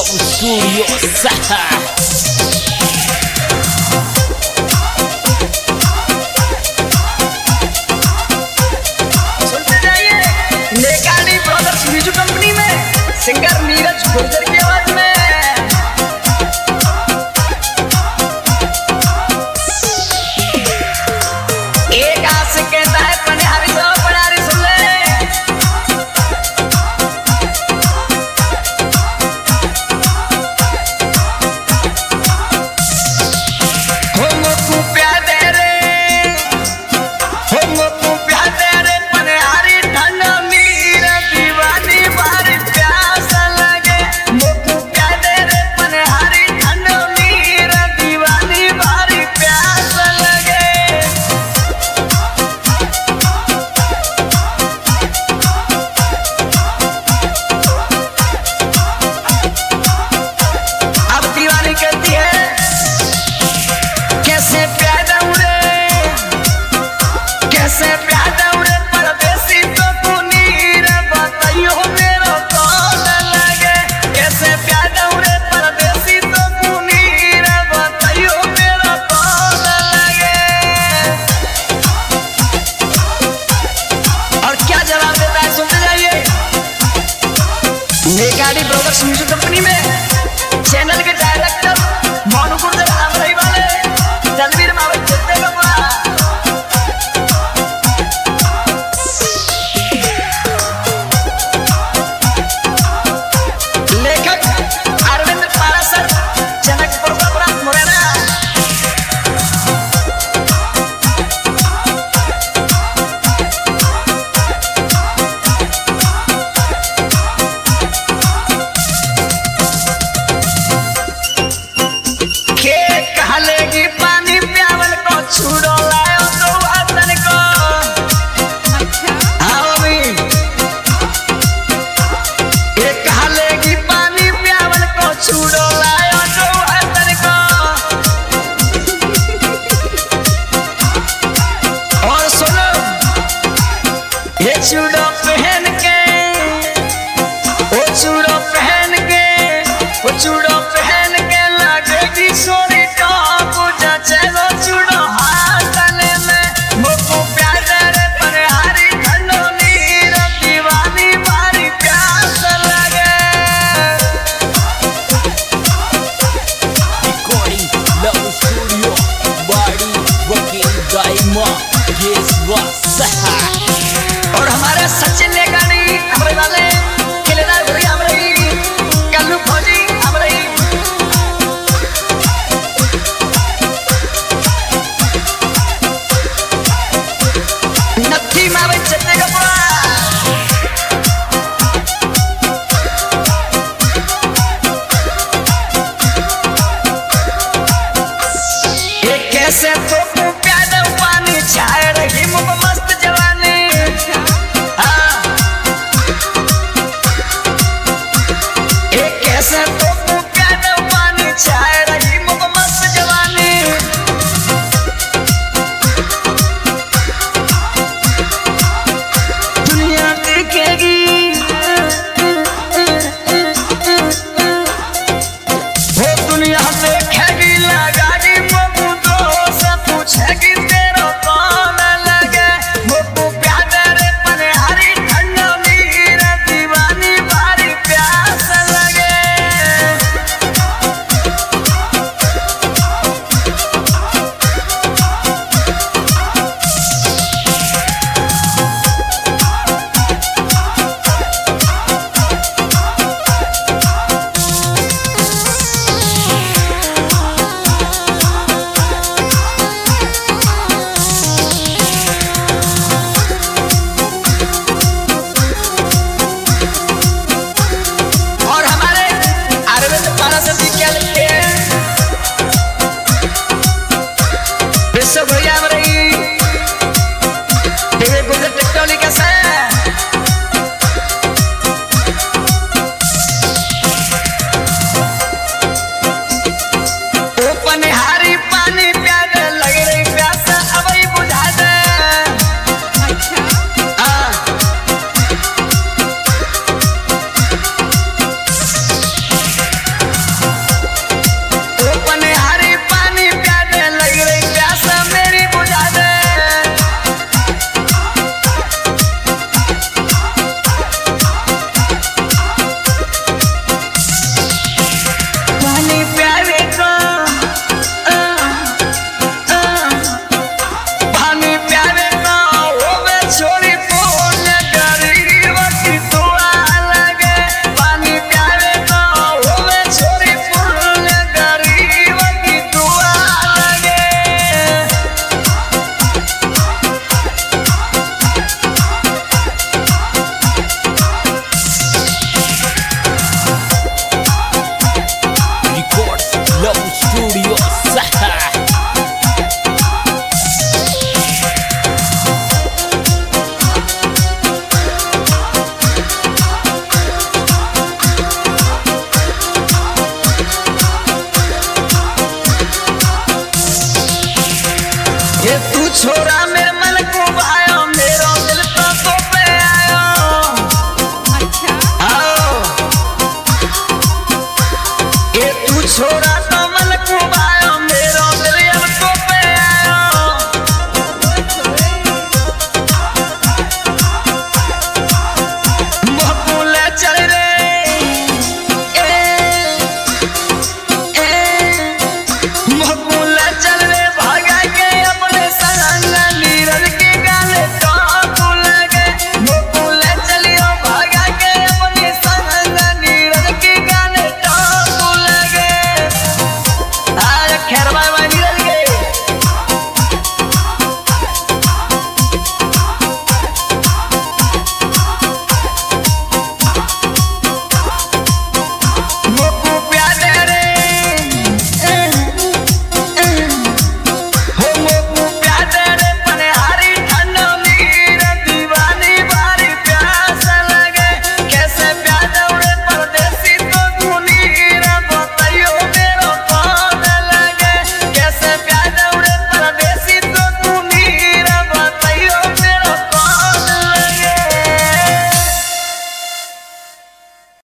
Furiosa. Music company में singer Neeraj Gurjar की आवाज में एक आशिक कहता है पनिहारी तो पनिहारी सुन ले हो मुझको प्यार दे रे हो मुझको प्यार दे रे पनिहारी ठंडा कहती है कैसे प्यार उड़े परदेसी तो तू नीर बताइयो मेरो कौन लगे कैसे प्यार उड़े परदेसी तो तू नीर बताइयो मेरो कौन लगे और क्या जवाब देता है सुनते जाइए नेगाड़ी ब्रदर्स म्यूजिक कंपनी में चैनल के डायरेक्टर मोनू गुर्जर आमरई वाले तलवीर मावत चलते बाबा लेखक अरविंद पारासर जनकपुर बाबूराम मुरैना लेगी पानी प्यावल को छुड़ो लायो तो वतन को हाँ भी एक लेगी पानी प्यावल को छुड़ो लायो तो वतन को और सुनो ये छुड़ो पहन